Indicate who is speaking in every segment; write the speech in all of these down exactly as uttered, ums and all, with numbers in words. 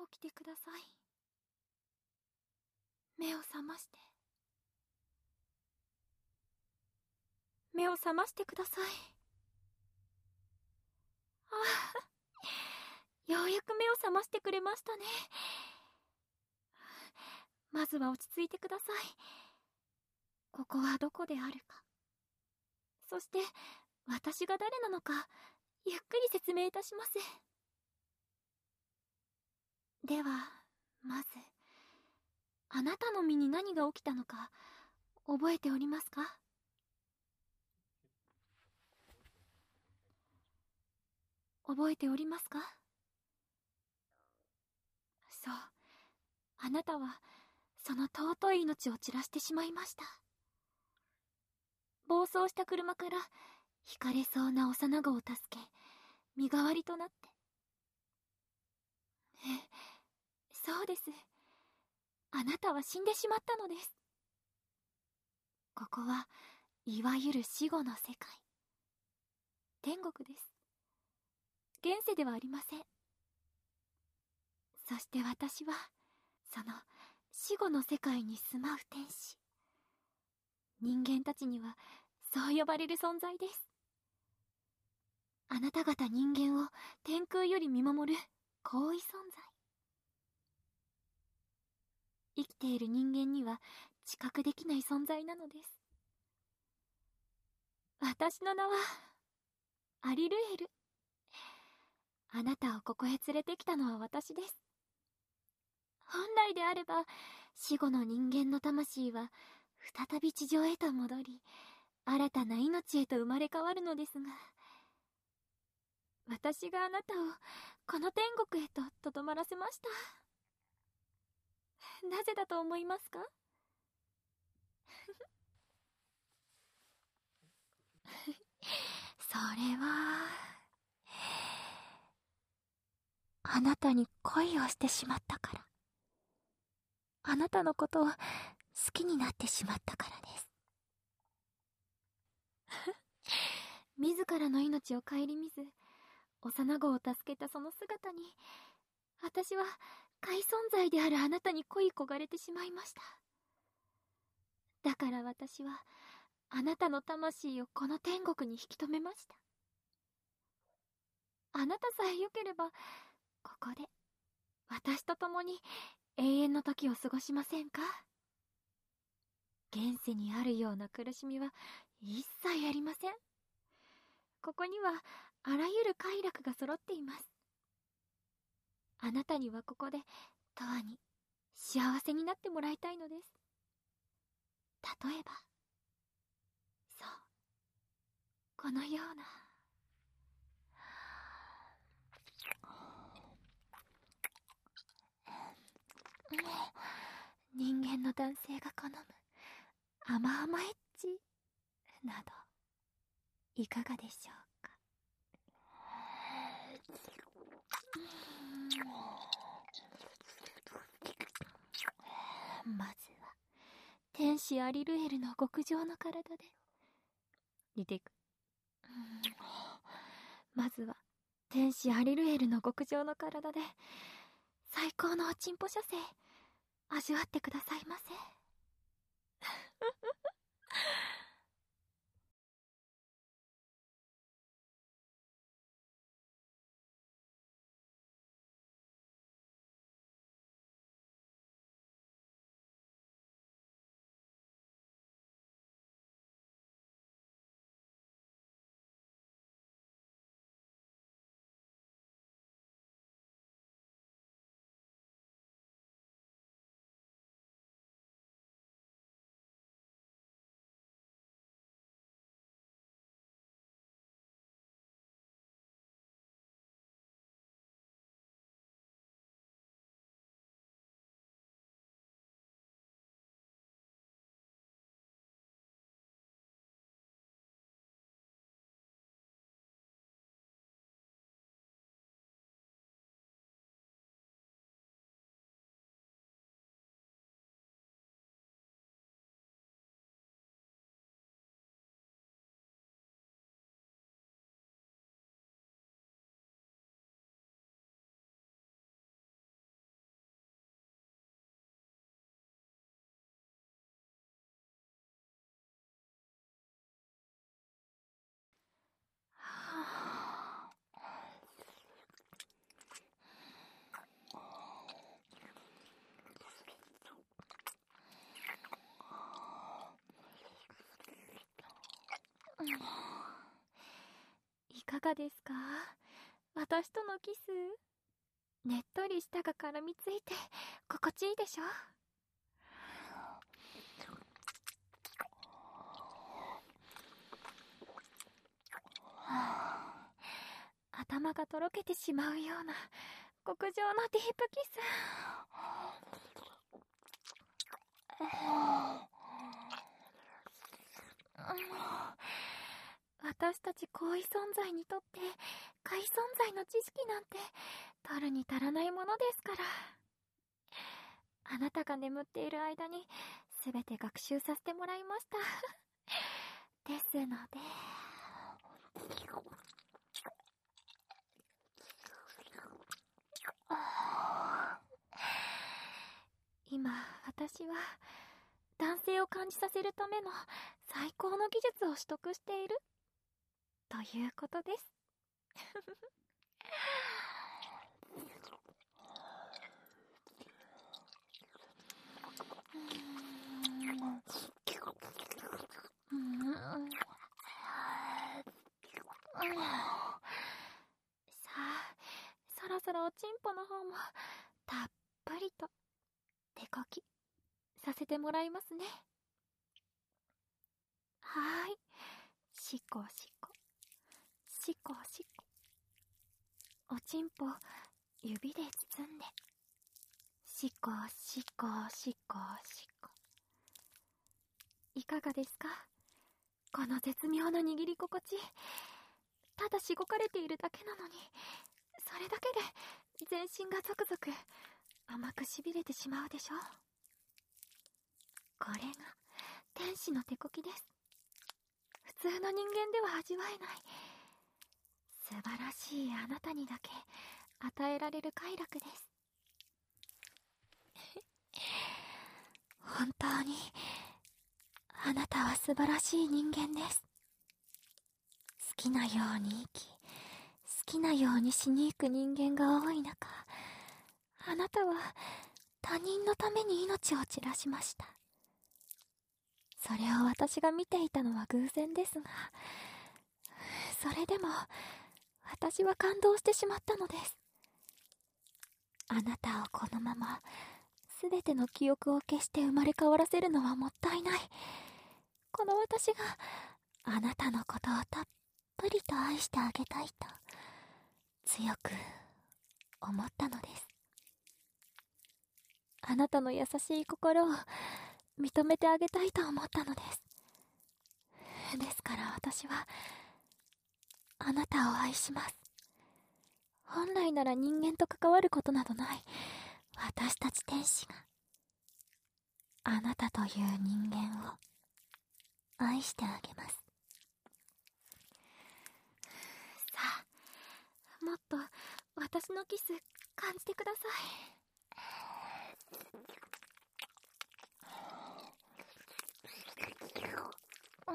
Speaker 1: 起きてください。目を覚まして。目を覚ましてください。ああ、ようやく目を覚ましてくれましたね。まずは落ち着いてください。ここはどこであるか。そして、私が誰なのか、ゆっくり説明いたします。では、まず、あなたの身に何が起きたのか、覚えておりますか？覚えておりますか？そう。あなたは、その尊い命を散らしてしまいました。暴走した車から、ひかれそうな幼子を助け、身代わりとなって。え、そうです。あなたは死んでしまったのです。ここは、いわゆる死後の世界。天国です。現世ではありません。そして私は、その死後の世界に住まう天使。人間たちには、そう呼ばれる存在です。あなた方人間を天空より見守る高位存在。生きている人間には知覚できない存在なのです。私の名は、アリルエル。あなたをここへ連れてきたのは私です。本来であれば、死後の人間の魂は、再び地上へと戻り、新たな命へと生まれ変わるのですが、私があなたを、この天国へと留まらせました。なぜだと思いますか？それは、あなたに恋をしてしまったから。あなたのことを好きになってしまったからです。自らの命を顧みず、幼子を助けたその姿に、私は怪存在であるあなたに恋焦がれてしまいました。だから私は、あなたの魂をこの天国に引き止めました。あなたさえ良ければ、ここで、私と共に永遠の時を過ごしませんか？現世にあるような苦しみは一切ありません。ここにはあらゆる快楽が揃っています。あなたにはここで永遠に幸せになってもらいたいのです。例えば、そう、このような人間の男性が好む甘々エッチなどいかがでしょうか？まずは天使アリルエルの極上の体で似ていく。まずは天使アリルエルの極上の体で最高のおちんぽ射精味わってくださいませ。 かがですか？私とのキス。ねっとり舌が絡みついて心地いいでしょ？頭がとろけてしまうような極上のディープキス。私たち高位存在にとって下位存在の知識なんて取るに足らないものですから。あなたが眠っている間に全て学習させてもらいましたですので、今私は男性を感じさせるための最高の技術を取得しているということですさあ、そろそろおちんぽの方もたっぷりと手こきさせてもらいますね。はーい、しこしこしこしこ、おちんぽ指で包んでしこしこしこしこ。いかがですか、この絶妙な握り心地。ただしごかれているだけなのに、それだけで全身がゾクゾク甘くしびれてしまうでしょ。これが天使の手こきです。普通の人間では味わえない素晴らしいあなたにだけ与えられる快楽です。本当にあなたは素晴らしい人間です。好きなように生き、好きなように死に行く人間が多い中、あなたは他人のために命を散らしました。それを私が見ていたのは偶然ですが、それでも私は感動してしまったのです。あなたをこのまま全ての記憶を消して生まれ変わらせるのはもったいない。この私があなたのことをたっぷりと愛してあげたいと強く思ったのです。あなたの優しい心を認めてあげたいと思ったのです。ですから私はあなたを愛します。本来なら人間と関わることなどない私たち天使があなたという人間を愛してあげます。さあ、もっと私のキス感じてください。うん、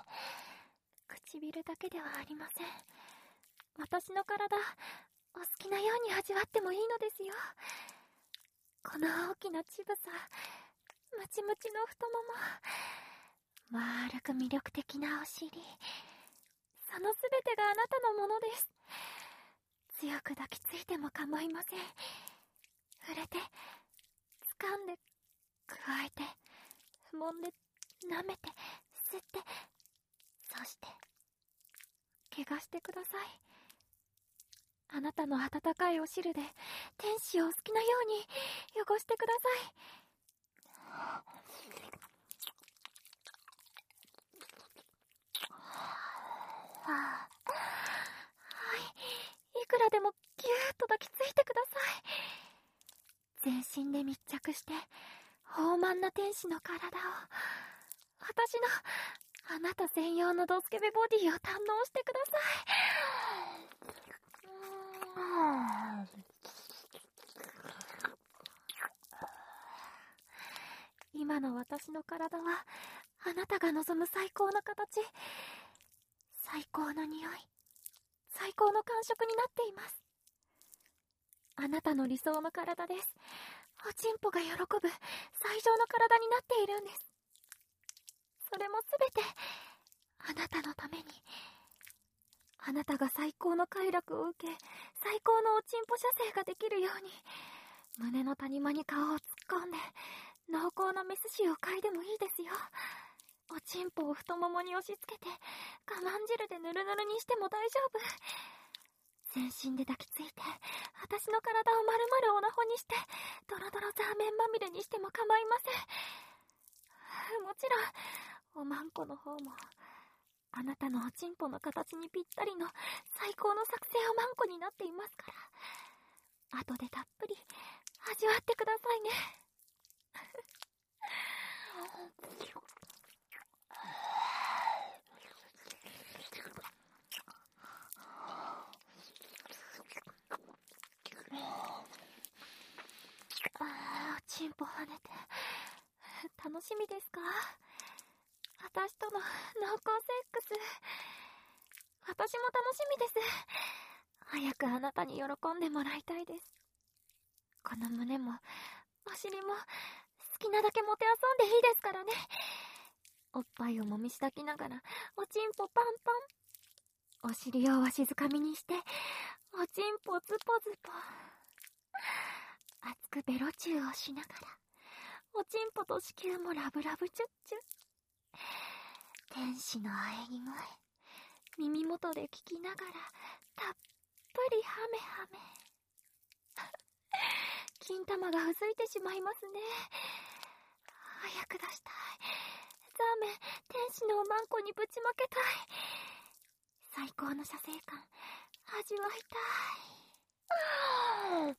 Speaker 1: 唇だけではありません。私の体お好きなように味わってもいいのですよ。この大きな乳房、ムチムチの太もも、丸く魅力的なお尻、そのすべてがあなたのものです。強く抱きついても構いません。触れて、掴んで、加えて、揉んで、舐めて、吸って、そして怪我してください。あなたの温かいお汁で天使をお好きなように汚してください。はい、いくらでもぎゅーっと抱きついてください。全身で密着して豊満な天使の体を、私のあなた専用のドスケベボディを堪能してください。今の私の体はあなたが望む最高の形、最高の匂い、最高の感触になっています。あなたの理想の体です。おちんぽが喜ぶ最上の体になっているんです。それもすべてあなたのために、 あなたが最高の快楽を受け、最高のおちんぽ射精ができるように、胸の谷間に顔を突っ込んで、濃厚なメス臭を嗅いでもいいですよ。おちんぽを太ももに押し付けて、我慢汁でぬるぬるにしても大丈夫。全身で抱きついて、私の体を丸々オナホにして、ドロドロザーメンまみれにしても構いません。もちろん、おまんこの方も、あなたのおちんぽの形にぴったりの最高の作成おまんこになっていますから、後でたっぷり味わってくださいね。あー、おちんぽ跳ねて楽しみですか？私との濃厚セックス、私も楽しみです。早くあなたに喜んでもらいたいです。この胸もお尻も好きなだけもてあそんでいいですからね。おっぱいをもみしだきながらおちんぽパンパン、お尻をわしづかみにしておちんぽズポズポ、熱くベロチューをしながらおちんぽと子宮もラブラブチュッチュ。天使の喘ぎ声、耳元で聞きながらたっぷりハメハメ。金玉がうずいてしまいますね。早く出したい。ザーメン、天使のおまんこにぶちまけたい。最高の射精感味わいたい。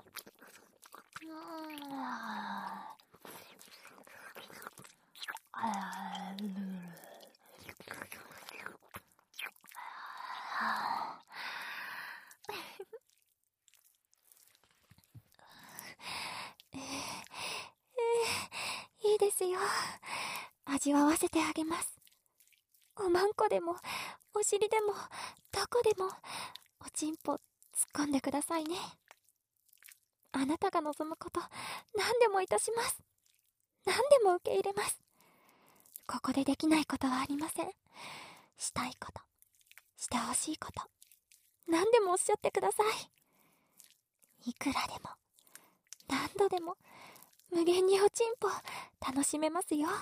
Speaker 1: いいですよ。味わわせてあげます。おまんこでもお尻でもどこでもおちんぽ突っ込んでくださいね。あなたが望むこと何でもいたします。何でも受け入れます。ここでできないことはありません。したいこと、してほしいこと、何でもおっしゃってください。いくらでも何度でも無限におちんぽ楽しめますよ。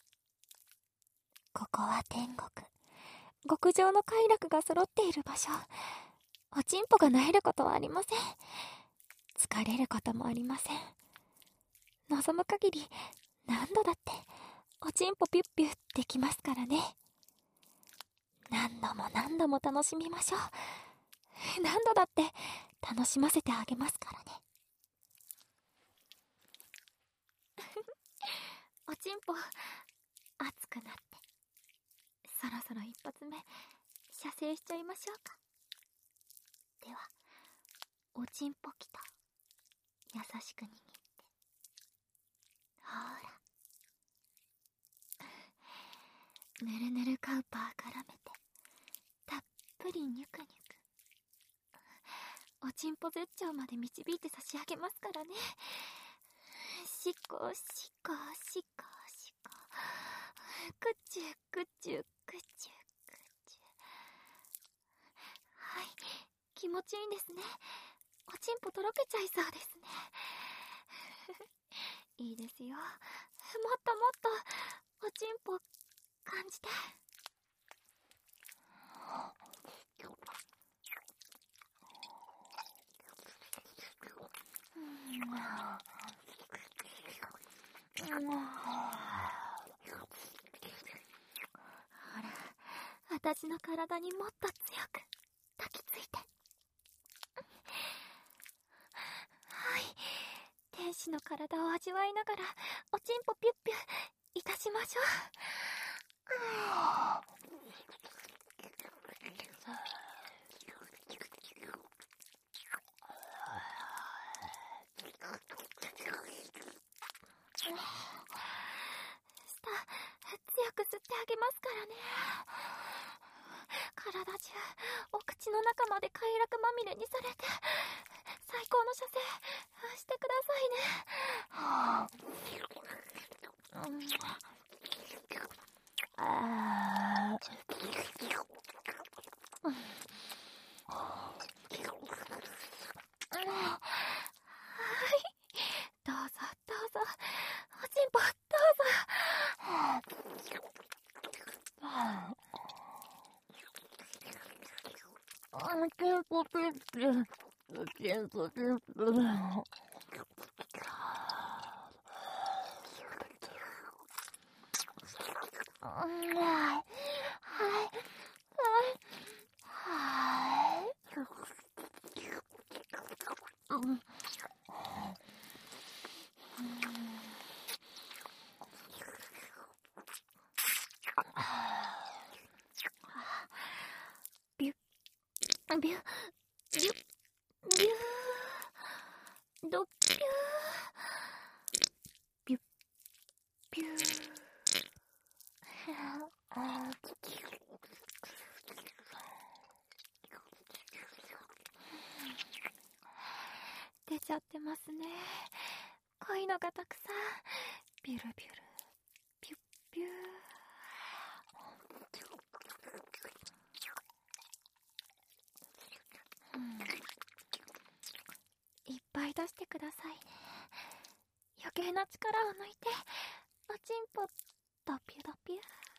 Speaker 1: ここは天国、極上の快楽が揃っている場所。おちんぽが萎えることはありません。疲れることもありません。望む限り何度だっておちんぽピュッピュッできますからね。何度も何度も楽しみましょう。何度だって楽しませてあげますからね。おちんぽ熱くなって、そろそろ一発目射精しちゃいましょうか。ではおちんぽきと優しく握って、ほら、ぬるぬるカウパー絡めてたっぷりニュクニュク、おちんぽ絶頂まで導いて差し上げますからね。しこしこしこしこ、くちゅくちゅくちゅくちゅ。はい、気持ちいいんですね。おちんぽとろけちゃいそうですね。いいですよ。もっともっとおちんぽ感じて。ほら、私の体にもっと強く抱きついて。はい、天使の体を味わいながらおちんぽピュッピュいたしましょう。強く吸ってあげますからね。体中お口の中まで快楽まみれにされて最高の射精してくださいね。うん、あー、うん、
Speaker 2: チンポチンチン、チンポチンポ。はい、はい、はい。うん。ビュッ、ビュッ、ビュッ、ビュー、ドッピュー、ビュッ、ビュー。出ちゃってますね。濃いのがたくさん。ビュルビュル、ビュッビュー。うん、いっぱい出してくださいね。余計な力を抜いて、おちんぽ、ドピュドピュ。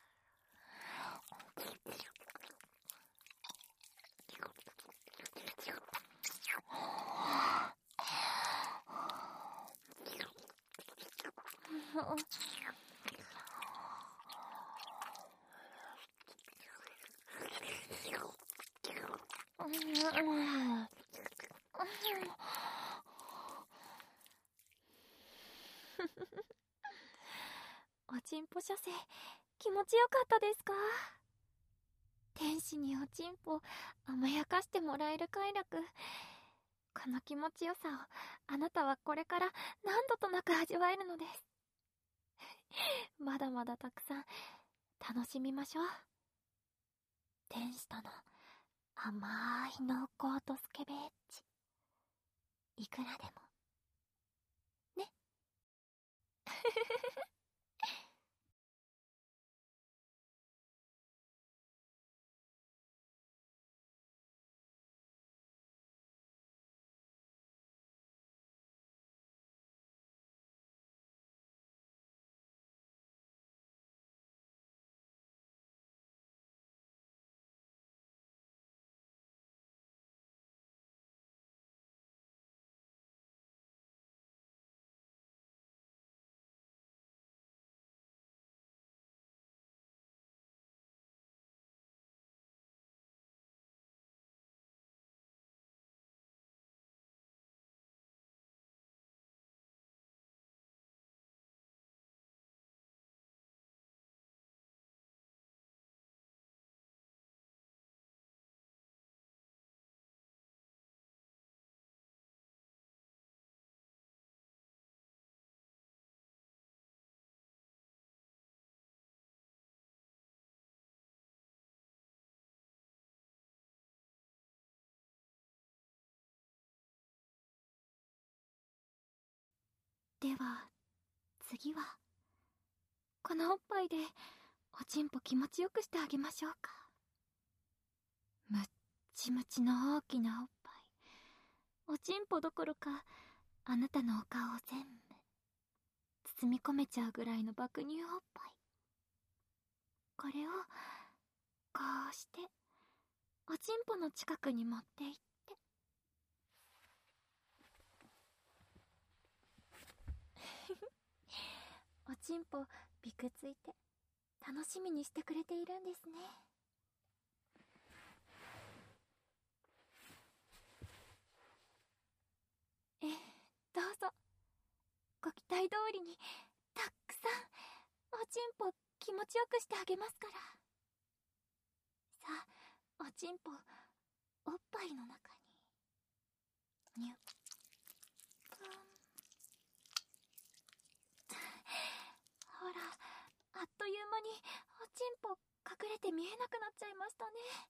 Speaker 2: おちんぽ射精、気持ちよかったですか？天使におちんぽ甘やかしてもらえる快楽。この気持ちよさをあなたはこれから何度となく味わえるのです。まだまだたくさん楽しみましょう。天使との甘い濃厚とスケベエッチ、いくらでもね。では次はこのおっぱいでおちんぽ気持ちよくしてあげましょうか。むっちむちの大きなおっぱい、おちんぽどころかあなたのお顔を全部包み込めちゃうぐらいの爆乳おっぱい。これをこうしておちんぽの近くに持っていって、おちんぽびくついて楽しみにしてくれているんですね。えどうぞ、ご期待通りにたくさんおちんぽ気持ちよくしてあげますから。さあ、おちんぽおっぱいの中ににゅっぷん。ほら、あっという間におちんぽ隠れて見えなくなっちゃいましたね。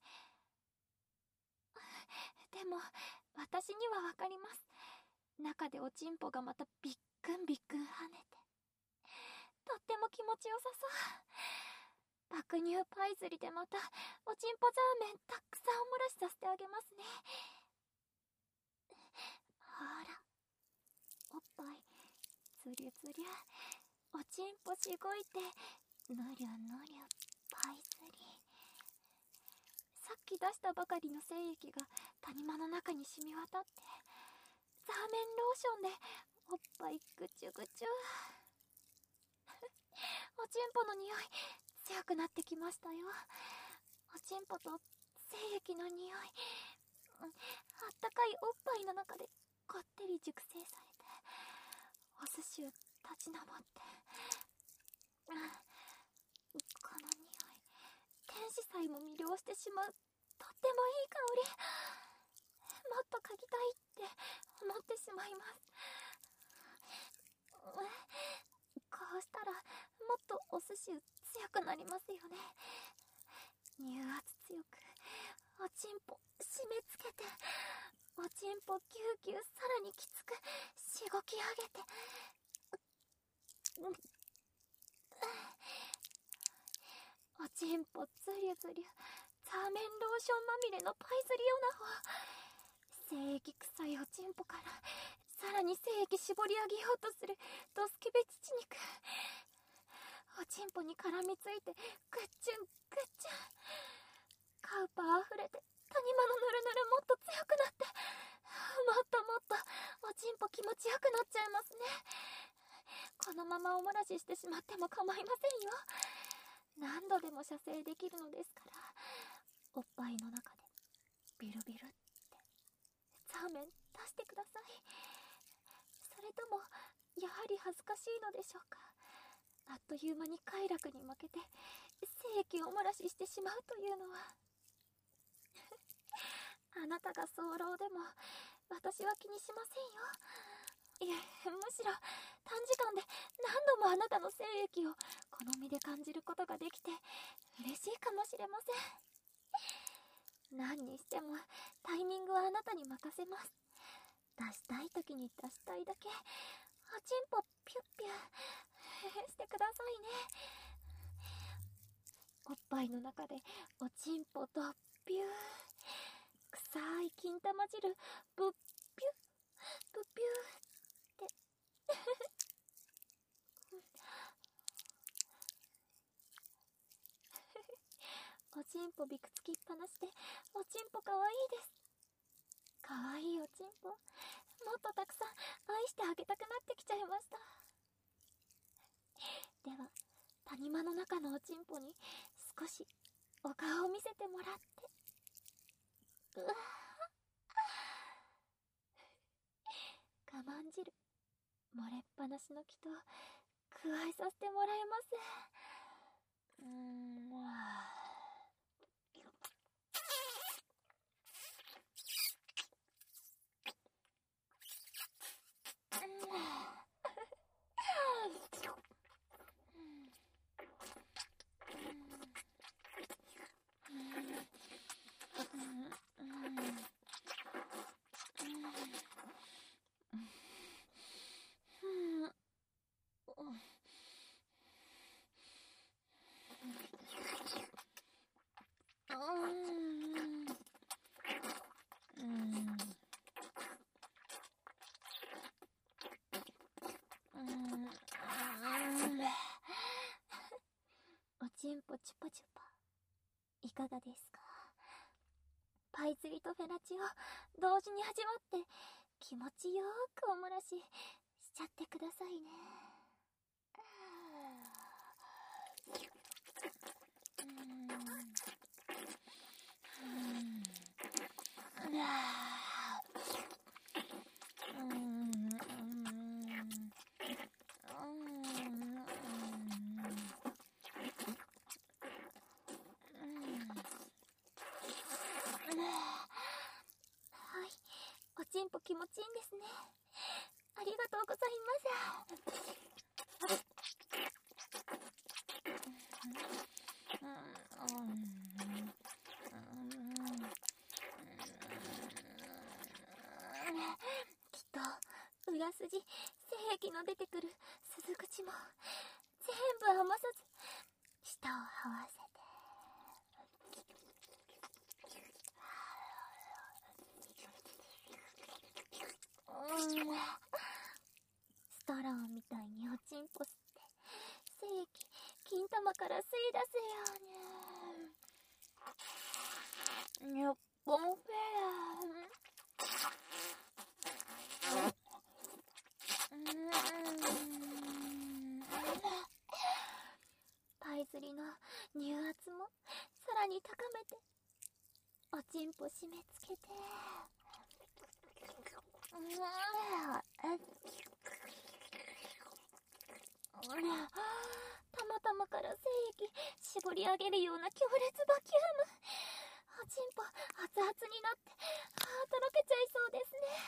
Speaker 2: でも私にはわかります。中でおちんぽがまたびっくんびっくん跳ねて、とっても気持ちよさそう。爆乳パイ釣りでまたおちんぽザーメンたくさんおもらしさせてあげますね。ほら、おっぱいつりゅつりゅ、おちんぽしごいてぬりゅぬりゅパイ釣り。さっきき出したばかりの精液が谷間の中に染み渡って、ザーメンローションでおっぱいぐちゅぐちゅ。おちんぽの匂い強くなってきましたよ。おちんぽと精液の匂い、あったかいおっぱいの中でこってり熟成されて、お寿司を立ち上って、この匂い、天使さえも魅了してしまう、とってもいい香り。もっと嗅ぎたいって思ってしまいます。こうしたらもっとお寿司強くなりますよね。乳圧強くおちんぽ締め付けて、おちんぽぎゅうぎゅうさらにきつくしごき上げて、おちんぽずりゅずりゅ、ザーメンローションまみれのパイズリオナホ。精液臭いおちんぽからさらに精液絞り上げようとするドスケベ乳肉。おちんぽに絡みついてグッチュングッチュン。カウパーあふれて谷間のぬるぬるもっと強くなって、もっともっとおちんぽ気持ちよくなっちゃいますね。このままおもらししてしまっても構いませんよ。何度でも射精できるのですから、おっぱいの中でビルビルってザーメン出してください。それともやはり恥ずかしいのでしょうか。あっという間に快楽に負けて精液をおもらししてしまうというのは。あなたが早漏でも私は気にしませんよ。いえ、むしろ短時間で何度もあなたの精液を好みで感じることができて嬉しいかもしれません。何にしてもタイミングはあなたに任せます。出したい時に出したいだけおちんぽピュッピュしてくださいね。おっぱいの中でおちんぽとピュー、臭い金玉汁ぶっぴゅぶっぴゅっておちんぽびくつきっぱなしでおちんぽかわいいです。かわいいおちんぽ、もっとたくさん愛してあげたくなってきちゃいました。では谷間の中のおちんぽに少しお顔を見せてもらって、うわ我慢汁漏れっぱなしの気と加えさせてもらいます。うーん、わあおちんぽチュパチュパいかがですか。パイ釣りとフェラチを同時に味わって気持ちよーくおもらししちゃってくださいね。うーん、うーん、うわー、うーん、おちんぽ気持ちいいんですね。ありがとうございます。きっと裏筋、精液の出てくる鈴口も全部余さず舌を這わせて、ストローみたいにおちんぽ吸って精液金玉から吸い出せよね。うちんぽ締め付けて。たまたまから精液絞り上げるような強烈バキューム。おちんぽ熱々になってあーとろけちゃいそうです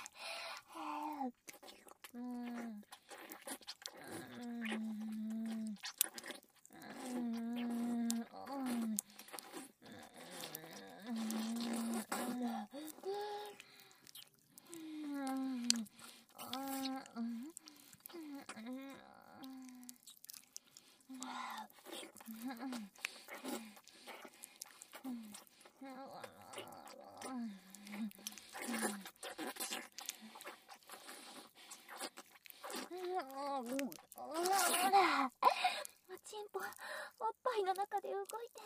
Speaker 2: ね。うーんおちんぽおっぱいの中で動いて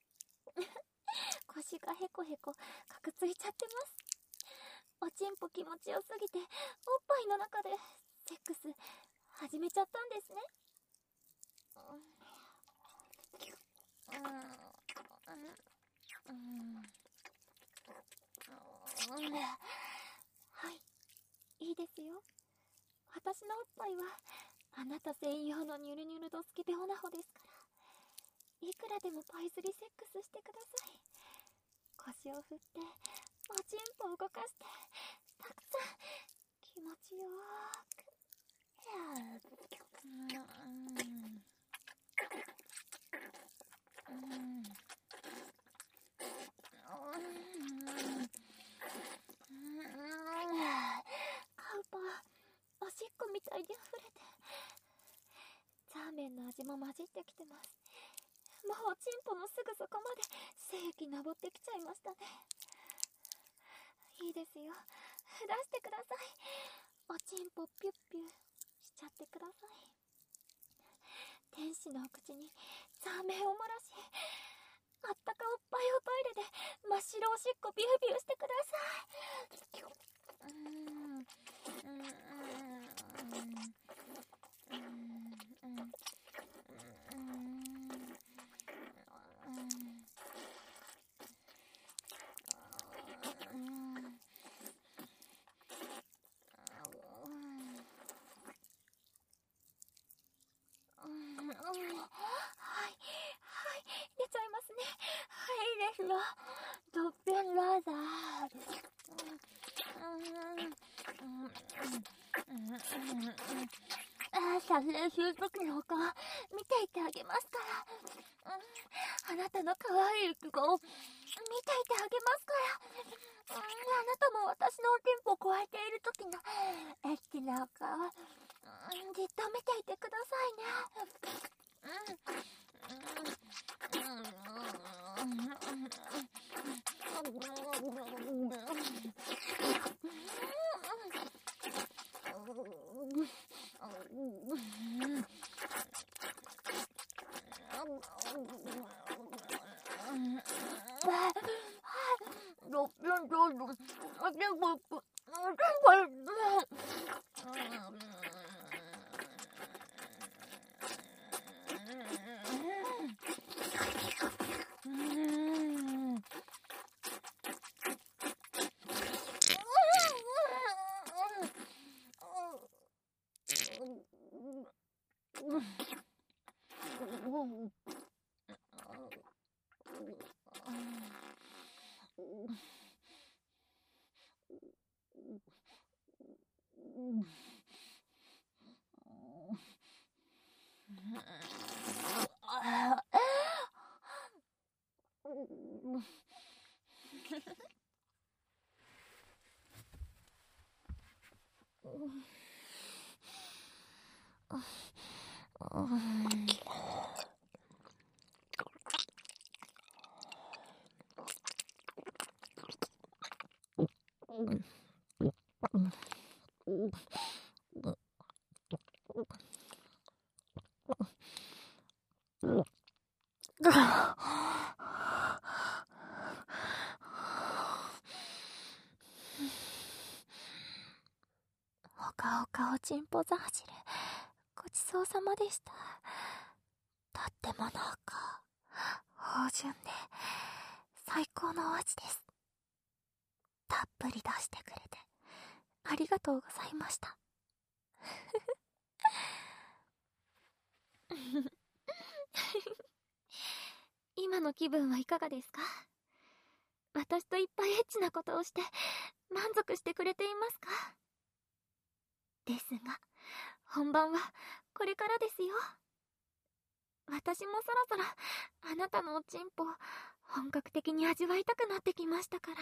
Speaker 2: 腰がへこへこかくついちゃってます。おちんぽ気持ちよすぎておっぱいの中でセックス始めちゃったんですね。はい、いいですよ。私のおっぱいはあなた専用のニュルニュルドスケベオナホですから、いくらでもパイズリセックスしてください。腰を振っておちんぽ動かしてたくさん気持ちよーく。カウパーおしっこみたいに溢れてザーメンの味も混じってきてます。もうおちんぽのすぐそこまで精液上ってきちゃいましたね。いいですよ、出してください。おちんぽピュッピュしちゃってください。天使のお口にザーメンを漏らし、あったかおっぱいをトイレで真っ白おしっこビュービューしてください。うーんうーんうーんうーんはい、はい、出ちゃいますね。はいですよ。ドッペンラーザー。ああ、撮影するときのお顔見ていてあげますから。あなたの可愛い顔見ていてあげますから。あなたも私のおちんぽを加えているときのエッチなお顔じっと見ていてくださいね。ほかほかおちんぽザージル、ごちそうさまでした。とっても濃厚、芳醇で最高のお味です。 たっぷり出してくれてありがとうございました。
Speaker 1: 今の気分はいかがですか？私といっぱいエッチなことをして満足してくれていますか？ですが、本番はこれからですよ。私もそろそろあなたのおちんぽ本格的に味わいたくなってきましたから。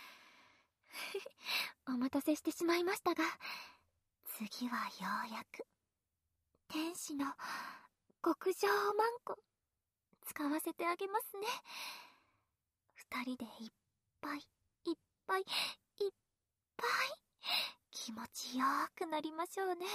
Speaker 1: お待たせしてしまいましたが、次はようやく天使の極上おまんこ使わせてあげますね。二人でいっぱいいっぱいいっぱい気持ちよくなりましょうね。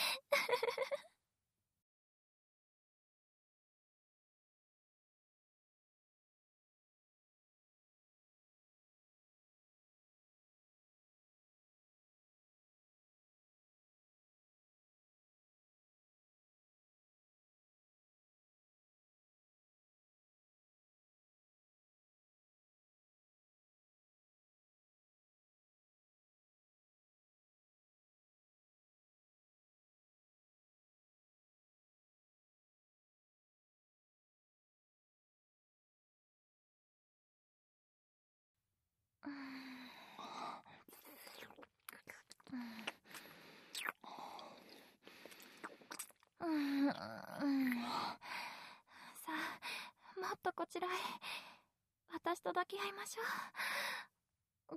Speaker 1: うんうんうん、さあ、もっとこちらへ私と抱き合いましょう。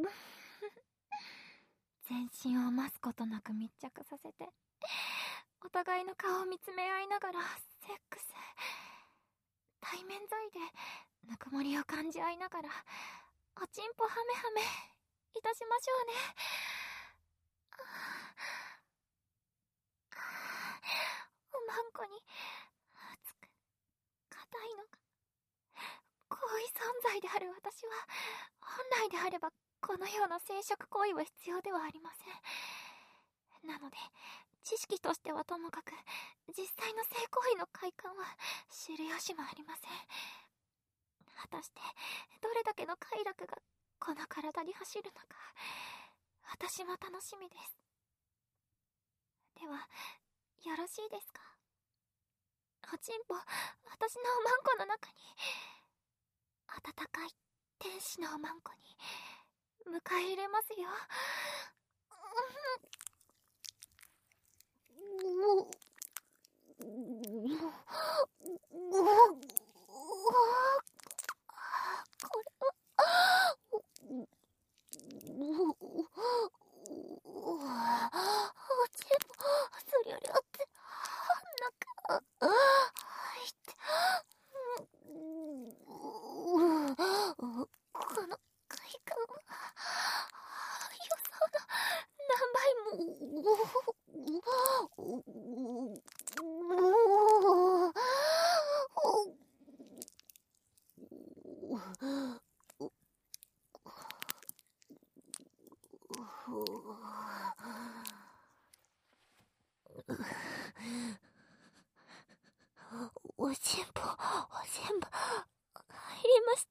Speaker 1: 全身を余すことなく密着させて、お互いの顔を見つめ合いながらセックス、対面沿いでぬくもりを感じ合いながらおちんぽハメハメいたしましょうね。おまんこに熱く硬いのが行為存在である私は、本来であればこのような生殖行為は必要ではありません。なので知識としてはともかく、実際の性行為の快感は知る由もありません。果たしてどれだけの快楽がこの体に走るのか、私も楽しみです。ではよろしいですか？おちんぽ、私のおまんこの中に、温かい天使のおまんこに迎え入れますよ。これはおちんぽ、そりゃりゃってなんか入ってこの快感は予想の何倍もおちんぽ、おちんぽ入りました。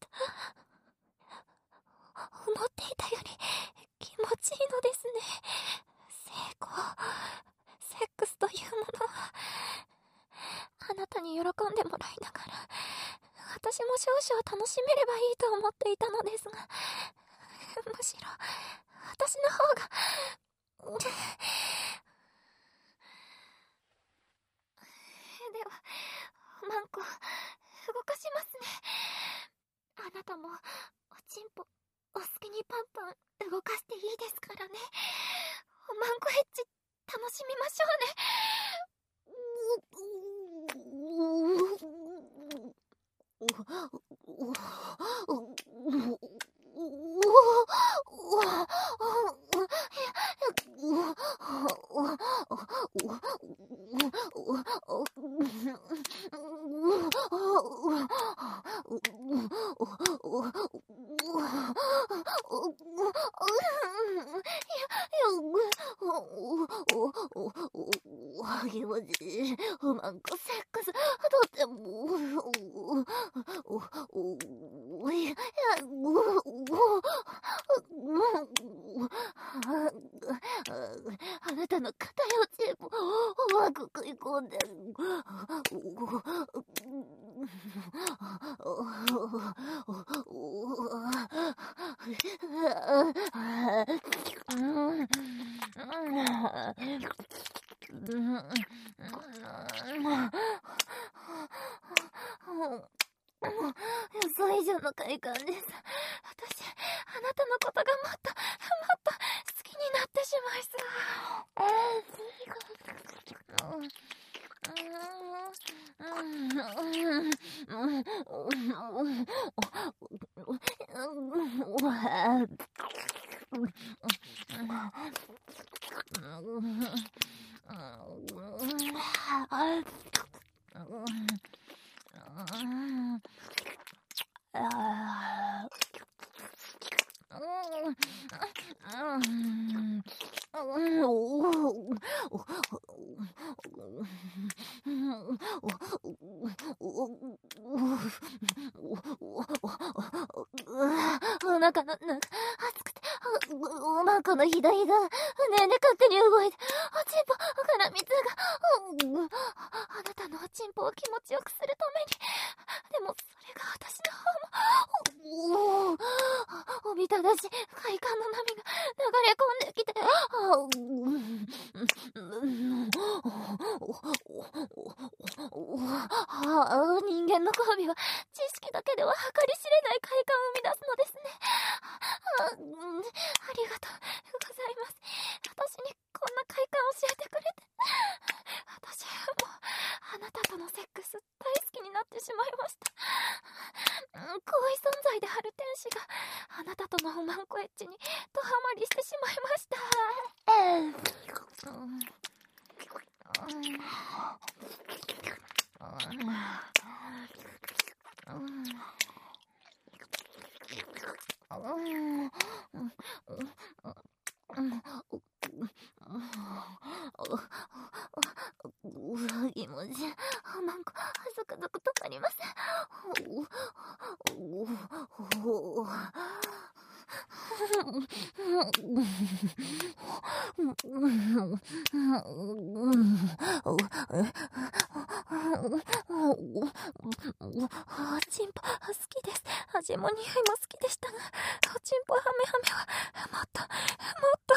Speaker 1: 思っていたより気持ちいいのですね。成功、セックスというものはあなたに喜んでもらいながら、私も少々楽しめればいいと思っていたのですが、むしろ私の方がではおまんこ動かしますね。あなたもおちんぽお好きにパンパン動かしていいですからね。おまんこエッチ楽しみましょうね。気持ちいい。おまんこセックスとってもいや
Speaker 2: 予想以上の快感です。私、あなたのことがもっと、もっと好きになってしまいそう。お腹の、なんか、熱くて、お腹の左が、ねえね勝手に動いて、おちんぽから水が、あなたのおちんぽを気持ちよくするために、でも、それが私の方も、おおびただし、快感の波が流れ込んできて、人間の交尾は知識だけでは計り知れない快感を生み出すのですね。あ, ありがとうございます。私にこんな快感を教えてくれて。私はもうあなたとのセックス大好きになってしまいました。好意存在である天使があなたとのおまんこエッチにドハマりしてしまいました。気持ち、なんかゾクゾクとなります。おちんぽ好きです。味も匂いも好きでしたが、おちんぽハメハメはもっともっと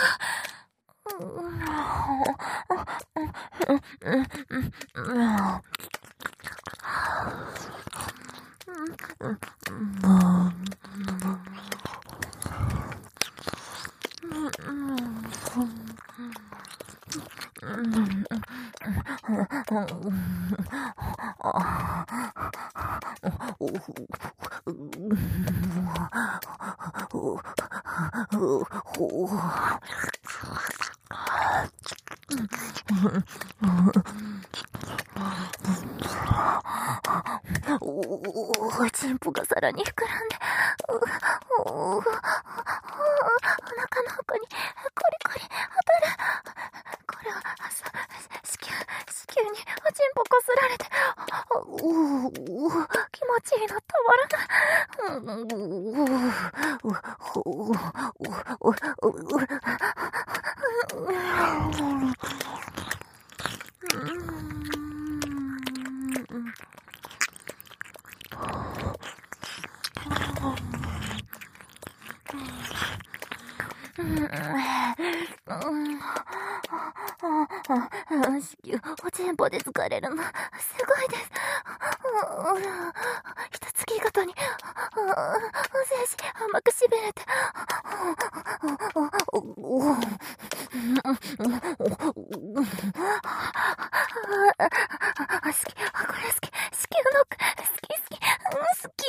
Speaker 2: おちんぽがさらに膨らんで、おおお腹の奥にコリコリ当たる。これは子宮子宮におちんぽこすられて、おお気持ちいいのたまらない。子宮おちんぽで疲れるのすごいです。一月ごとに精子甘くしびれて、好き、これ好き、子宮ノック好き好き好き。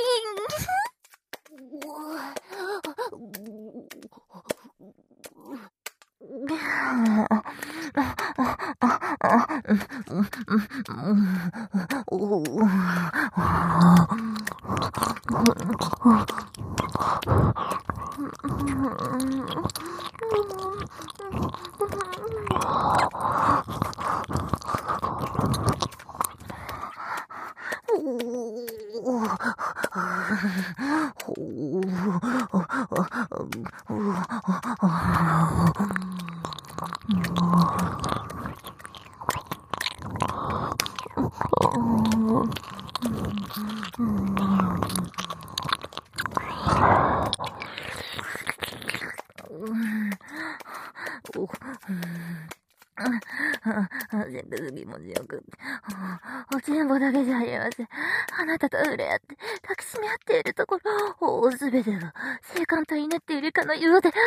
Speaker 2: せっかく気持ちよく。おちんぽだけじゃありません。あなたと触れ合って、抱きしめ合っているところ、すべてが性感帯になっているかのようで、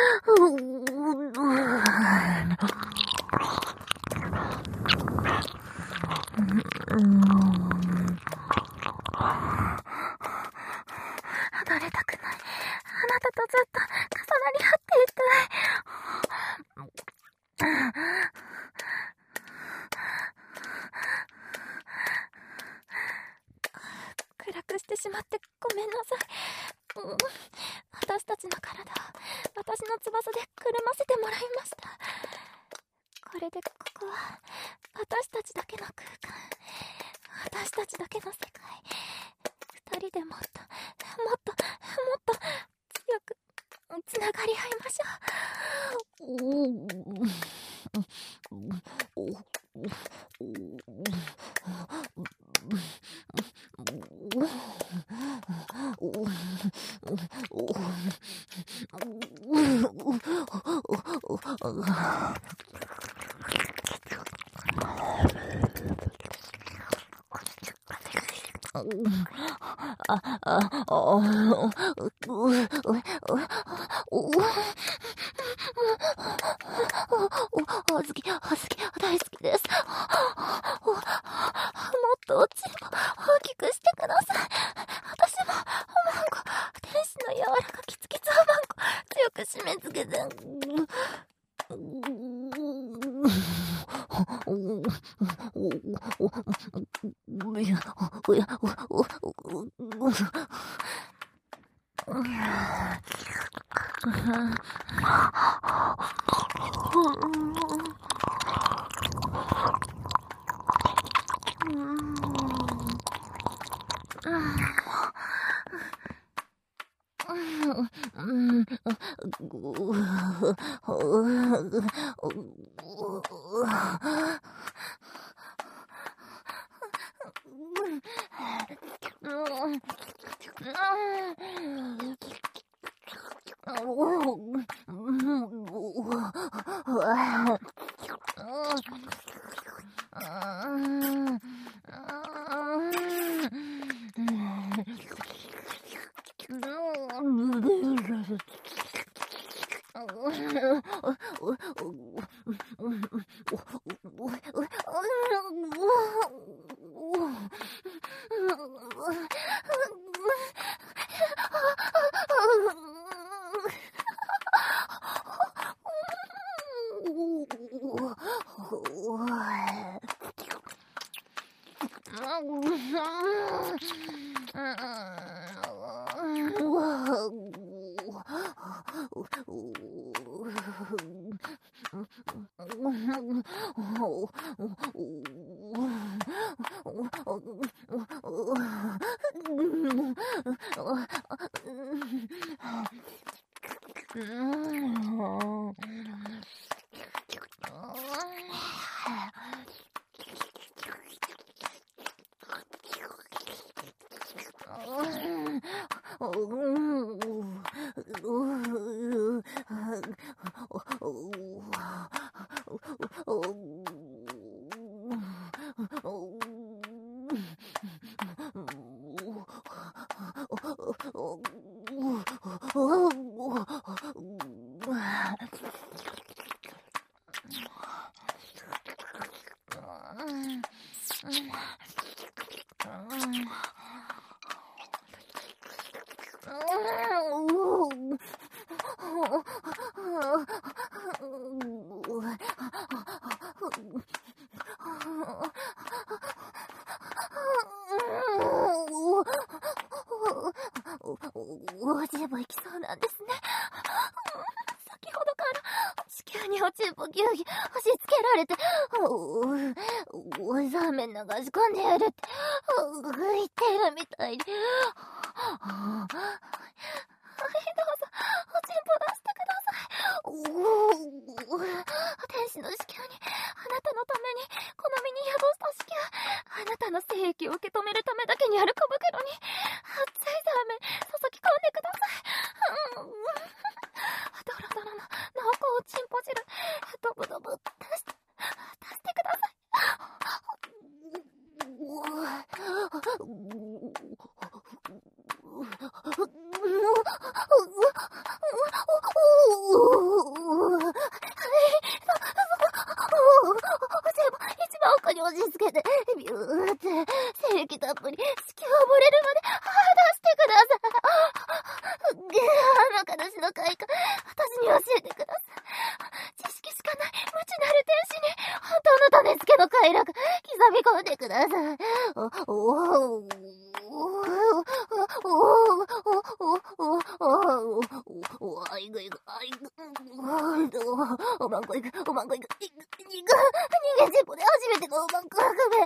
Speaker 2: 離れたくない。あなたとずっと重なり合っていたい。暗くしてしまってごめんなさい。うん、私たちの体を私の翼でくるませてもらいました。これでここは私たちだけの空間、私たちだけの世界。二人でもっともっともっと強くつながり合いましょう。お好き、お好き、大好きです。もっとおちんぽ大きくしてください。私もおまんこ、天使の柔らかキツキツおまんこ強く締め付けて。おちんぽ行きそうなんですね。先ほどから地球におちんぽぎゅうぎゅう押し付けられて、おおザーメン流し込んでやるって言っているみたいで。はい、どうぞおちんぽ出してください。おお天使の子宮にあなたのために好みに宿した子宮、あなたの精液を受け止めるためだけにある小袋に熱いザーメン注ぎ込んでください。うん、ドロドロの込んでください。お、お、お、お、あいぐいぐ、あいぐ、おまんこいく、おまんこいく、にぐ、にぐ、逃げちっぽで初めてのおまんこ含め、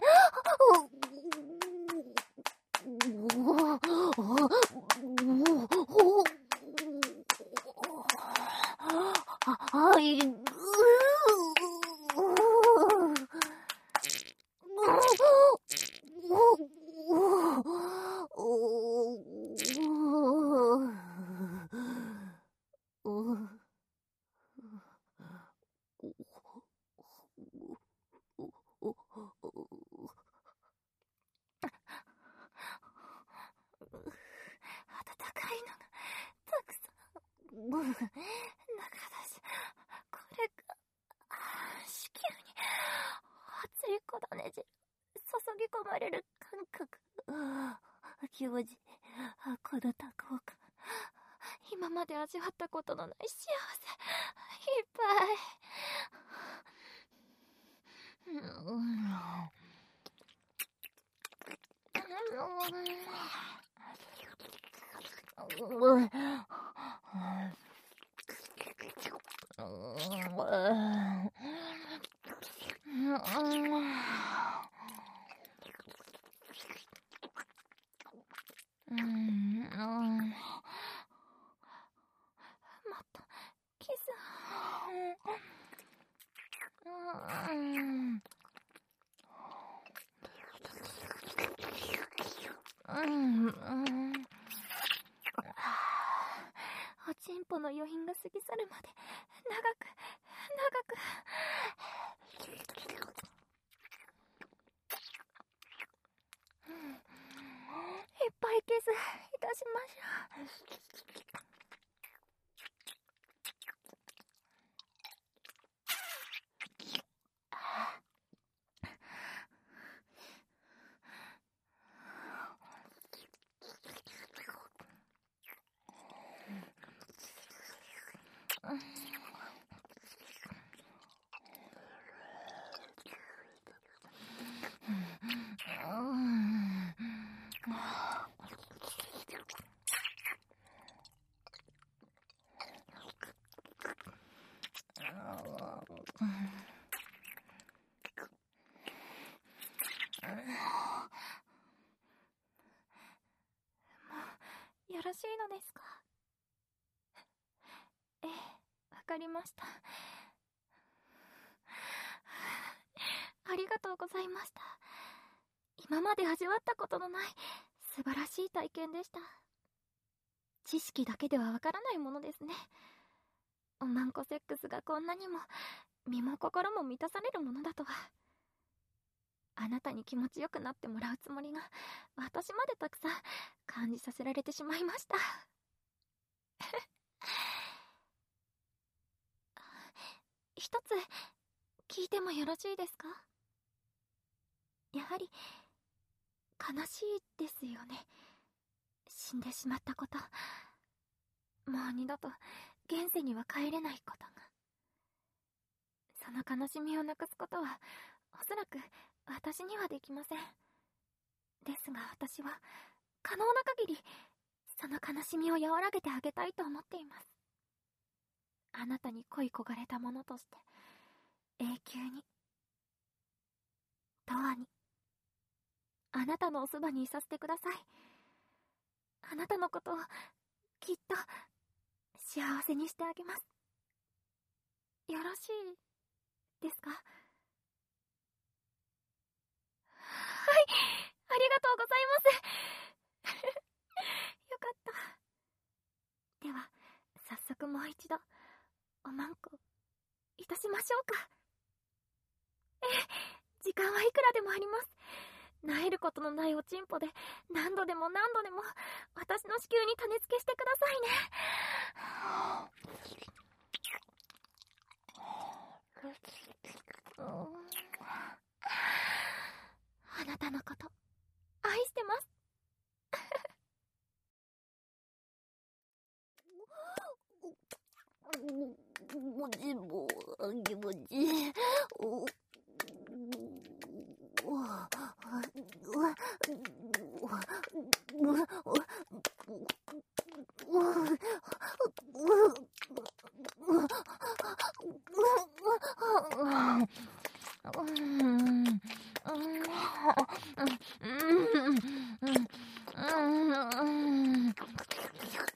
Speaker 2: あいぐ、中だし、これが、子宮に、熱い小種汁、注ぎ込まれる感覚。気持ちいい、この多幸感。今まで味わったことのない幸せ、いっぱい。うん。またキス。おちんぽの余韻が過ぎ去るまで長く長く。いっぱいキスいたしましょう。よろしいのですか？ええ、わかりました。ありがとうございました。今まで味わったことのない素晴らしい体験でした。知識だけではわからないものですね。おまんこセックスがこんなにも身も心も満たされるものだとは。あなたに気持ちよくなってもらうつもりが私までたくさん感じさせられてしまいました。一つ聞いてもよろしいですか？やはり悲しいですよね。死んでしまったこと、もう二度と現世には帰れないことが。その悲しみをなくすことはおそらく私にはできません。ですが私は可能な限りその悲しみを和らげてあげたいと思っています。あなたに恋焦がれたものとして永久に、永遠にあなたのおそばにいさせてください。あなたのことをきっと幸せにしてあげます。よろしいですか？はい、ありがとうございます。よかった。では早速もう一度おまんこいたしましょうか。ええ、時間はいくらでもあります。萎えることのないおちんぽで何度でも何度でも私の子宮に種付けしてくださいね。あなたのこと愛してます。おちんぽ気持ちいい。おお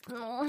Speaker 2: もう